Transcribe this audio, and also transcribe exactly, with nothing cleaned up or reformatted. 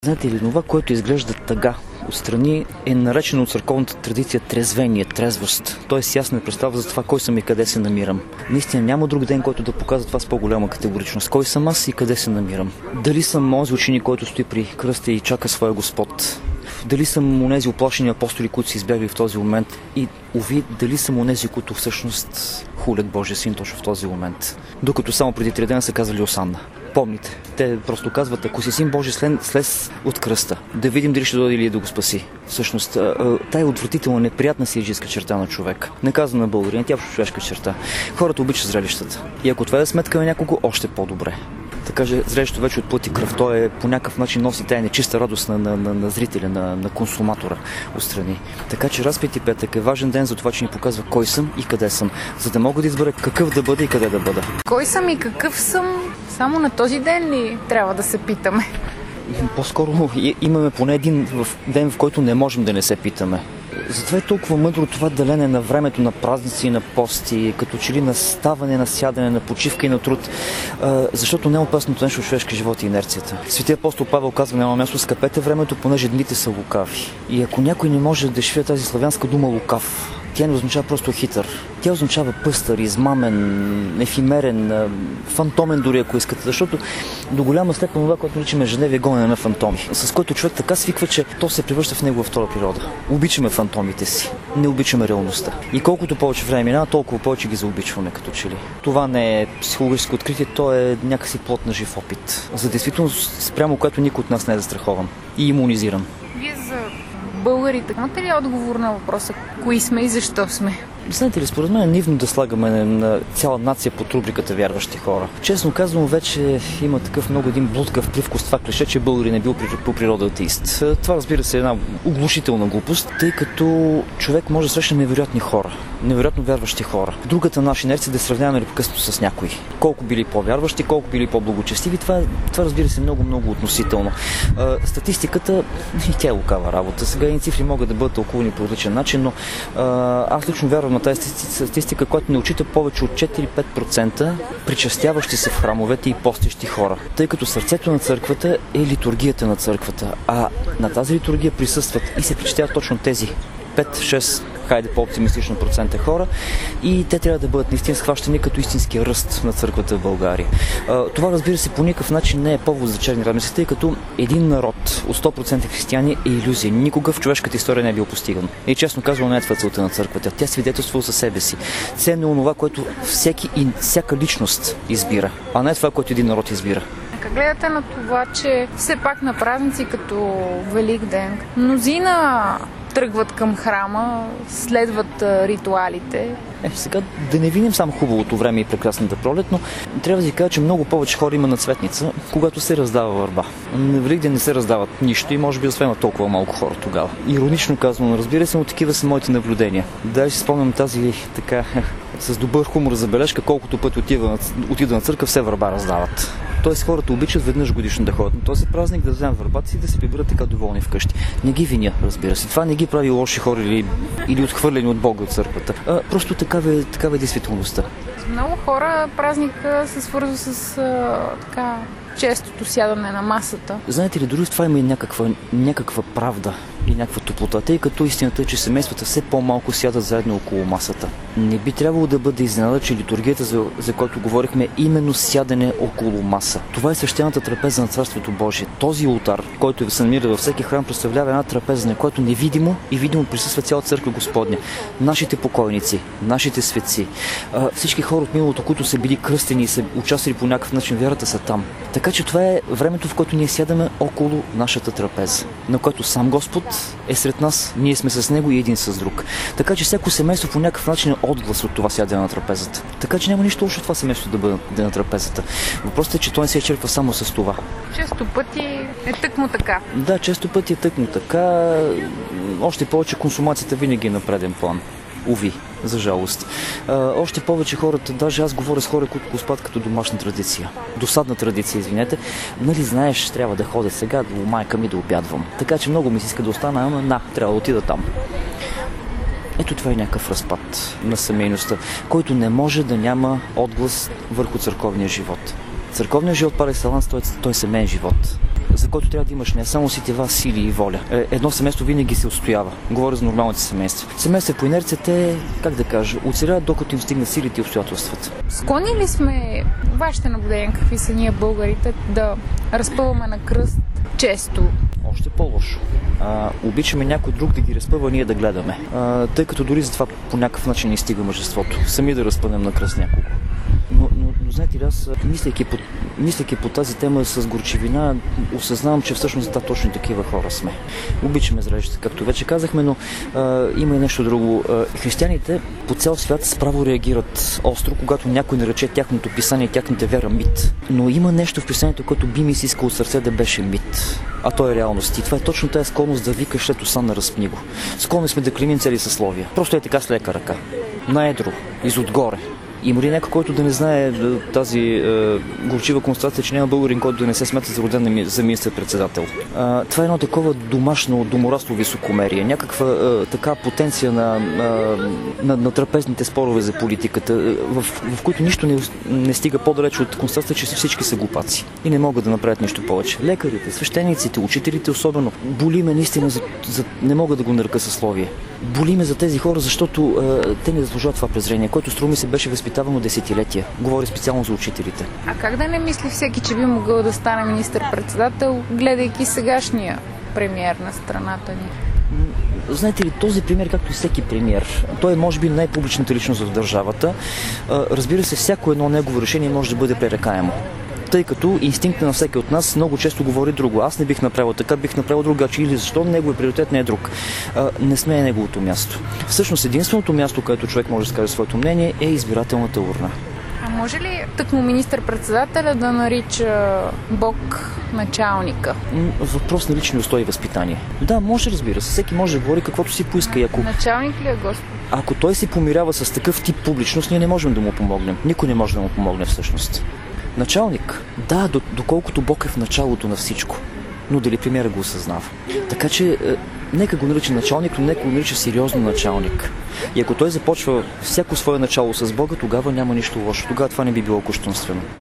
Знаете ли, това, което изглежда тъга отстрани, е наречено от църковната традиция трезвение, трезвост. Тоест ясна представа за това кой съм и къде се намирам. Наистина няма друг ден, който да показва това с по-голяма категоричност. Кой съм аз и къде се намирам. Дали съм онзи ученик, който стои при кръста и чака своя Господ. Дали съм онези оплашени апостоли, които са избягали в този момент. И, уви, дали съм онези, които всъщност хулят Божия син точно в този момент. Докато само преди три дена са казали Осанна. Помните, те просто казват, ако си син Божий, слез от кръста, да видим дали ще дойде или да го спаси. Всъщност, тая отвратителна, неприятна сиджийска черта на човек. Не казва на българин, тя е човешка черта. Хората обичат зрелищата. И ако това е сметка на някого, още по-добре. Така че зрелището вече от плът и кръв, то е по някакъв начин носи тая нечиста радост на, на, на, на зрителя, на, на консуматора отстрани. Така че Разпети петък е важен ден за това, че ни показва кой съм и къде съм, за да мога да избера какъв да бъда и къде да бъда. Кой съм и какъв съм, само на този ден ли трябва да се питаме? По-скоро имаме поне един ден, в който не можем да не се питаме. Затова е толкова мъдро това делене на времето на празници и на пости, като че ли на ставане, на сядане, на почивка и на труд, защото не е опасното нещо в човешкия живот и инерцията. Светия апостол Павел казва на едно място: скъпете времето, понеже дните са лукави. И ако някой не може да дешифрира тази славянска дума лукав, тя не означава просто хитър. Тя означава пъстър, измамен, ефимерен, фантомен дори, ако искате, защото до голяма степен това, което наричаме ежедневие, гонене на фантоми, с който човек така свиква, че то се превръща в негова втора природа. Обичаме фантомите си, не обичаме реалността. И колкото повече време минава, толкова повече ги заобичваме като че ли. Това не е психологическо откритие, то е някакси плод на жив опит. За действителност, спрямо което никой от нас не е застрахован и имунизиран. Вие за българите имате ли отговор на въпроса кои сме и защо сме? Знаете ли, според мен е нивно да слагаме на цяла нация под рубриката вярващи хора. Честно казвам, вече има такъв много един блудкав привкус това клише, че българин е бил по природа атеист. Това, разбира се, е една оглушителна глупост, тъй като човек може да срещне невероятни хора, невероятно вярващи хора. Другата наша инерция да сравняваме непрекъснато с някой. Колко били по-вярващи, колко били по-благочестиви, това, това разбира се много-много относително. А, статистиката и тя е лукава работа. Сега и цифри могат да бъдат тълкувани по различен начин, но а, аз лично вярвам на тази статистика, която не отчита повече от четири-пет процента причастяващи се в храмовете и постещи хора. Тъй като сърцето на църквата е литургията на църквата, а на тази литургия присъстват и се причастяват точно тези пет-шест, хайде по-оптимистично процента хора, и те трябва да бъдат наистина схващани като истински ръст на църквата в България. Това, разбира се, по никакъв начин не е повод за черни размисли, тъй като един народ от сто процента християни е илюзия. Никога в човешката история не е бил постиган. И честно казвам, не е това целта на църквата. Тя свидетелства за себе си. Ценно е онова, което всеки и всяка личност избира, а не това, което един народ избира. Как гледате на това, че все пак на празници като Велик ден мнозина тръгват към храма, следват а, ритуалите? Е, сега да не виним само хубавото време и прекрасната пролет, но трябва да ви кажа, че много повече хора има на цветница, когато се раздава върба. На Великден не се раздават нищо и може би освен толкова малко хора тогава. Иронично казано, разбира се, но такива са моите наблюдения. Да, си спомням тази така с добър хумор забележка, колкото пъти отида, отида на църква, все върба раздават. Тоест хората обичат веднъж годишно да ходят на този празник, да вземат върбата си и да се приберат така доволни вкъщи. Не ги виня, разбира се. Това не ги прави лоши хора или, или отхвърлени от Бога от църквата. А, просто такава е, такава е действителността. Много хора празника се свързва с а, така честото сядане на масата. Знаете ли, дори в това има и някаква, някаква правда и някаква топлота, тъй като истината е, че семействата все по-малко сядат заедно около масата. Не би трябвало да бъде изненада, че литургията, за, за която говорихме, е именно сядане около маса. Това е свещената трапеза на Царството Божие. Този ултар, който се намира във всеки храм, представлява една трапеза, на която невидимо и видимо присъства цяла църква Господня. Нашите покойници, нашите светци, всички хора от миналото, които са били кръстени и са участвали по някакъв начин вярата, са там. Така че това е времето, в което ние сядаме около нашата трапеза, на което сам Господ е сред нас, ние сме с него и един с друг. Така че всяко семейство по някакъв начин е отглас от това сядане на трапезата. Така че няма нищо лошо това семейство да бъде на трапезата. Въпросът е, че той не се е черпва само с това. Често пъти е тъкмо така. Да, често пъти е тъкмо така. Още повече консумацията винаги е на преден план. Уви, за жалост. А, още повече хората, даже аз говоря с хора, които го спадат като домашна традиция. Досадна традиция, извинете. Нали знаеш, трябва да ходя сега до майка ми да обядвам. Така че много ми се иска да остана, ама на, трябва да отида там. Ето това е някакъв разпад на семейността, който не може да няма отглас върху църковния живот. Църковният живот, par excellence, той е семейен живот. за който трябва да имаш не само сетива, сили и воля. Едно семейство винаги се устоява. Говоря за нормалните семейства. Семейства по инерция, те, как да кажа, оцеляват докато им стигнат силите и обстоятелствата. Склонни ли сме, вашите наблюдения, какви са ние българите, да разпъваме на кръст често? Още по-лошо. А, обичаме някой друг да ги разпъва, ние да гледаме. А, тъй като дори за това по някакъв начин не стига мъжеството. Сами да разпънем на кръст някого. Но, но, но знаете ли, аз мисляйки по, мисляйки по тази тема с горчивина, осъзнавам, че всъщност да, точно такива хора сме. Обичаме зрелищата, както вече казахме, но а, има и нещо друго. А, християните по цял свят справо реагират остро, когато някой нарече тяхното писание, тяхната вяра мит. Но има нещо в писанието, което би ми си искал от сърце да беше мит. А то е реалност. И това е точно тази склонност да викаш след осанна разпни го. Склонни сме да клемим цели съсловия. Просто е така с лека ръка. Наедро, изотгоре. Има ли някой, който да не знае тази е, горчива констатация, че няма българин, който да не се смята за роден за министър-председател? А, това е едно такова домашно, доморасло високомерие, някаква е, така потенция на, е, на, на трапезните спорове за политиката, е, в, в които нищо не, не стига по-далеч от констатация, че всички са глупаци и не могат да направят нищо повече. Лекарите, свещениците, учителите особено. Боли ме наистина, за, за, не мога да го нарека съсловие. Боли ме за тези хора, защото е, те не заслужават това презрение, което струва ми се беше възпитавано десетилетия. Говоря специално за учителите. А как да не мисли всеки, че би могъл да стане министър-председател, гледайки сегашния премиер на страната ни? Знаете ли, този премиер, както и всеки премиер, той е може би най-публичната личност в държавата. Разбира се, всяко едно негово решение може да бъде пререкаемо. Тъй като инстинктът на всеки от нас много често говори друго. Аз не бих направил така, бих направил другаче или защо неговият приоритет не е друг. А, не сме е неговото място. Всъщност единственото място, където човек може да скаже своето мнение, е избирателната урна. А може ли тъкмо министър-председателя да нарича Бог началника? Въпрос на лични устои и възпитание. Да, може, разбира се. Всеки може да говори каквото си поиска. И ако... Началник ли е Господ? Ако той се помирява с такъв тип публичност, ние не можем да му помогнем. Никой не може да му помогне всъщност. Началник? Да, доколкото Бог е в началото на всичко. Но дали премиера го осъзнава? Така че, е, нека го нарича началник, но нека го нарича сериозно началник. И ако той започва всяко свое начало с Бога, тогава няма нищо лошо. Тогава това не би било кощунствено.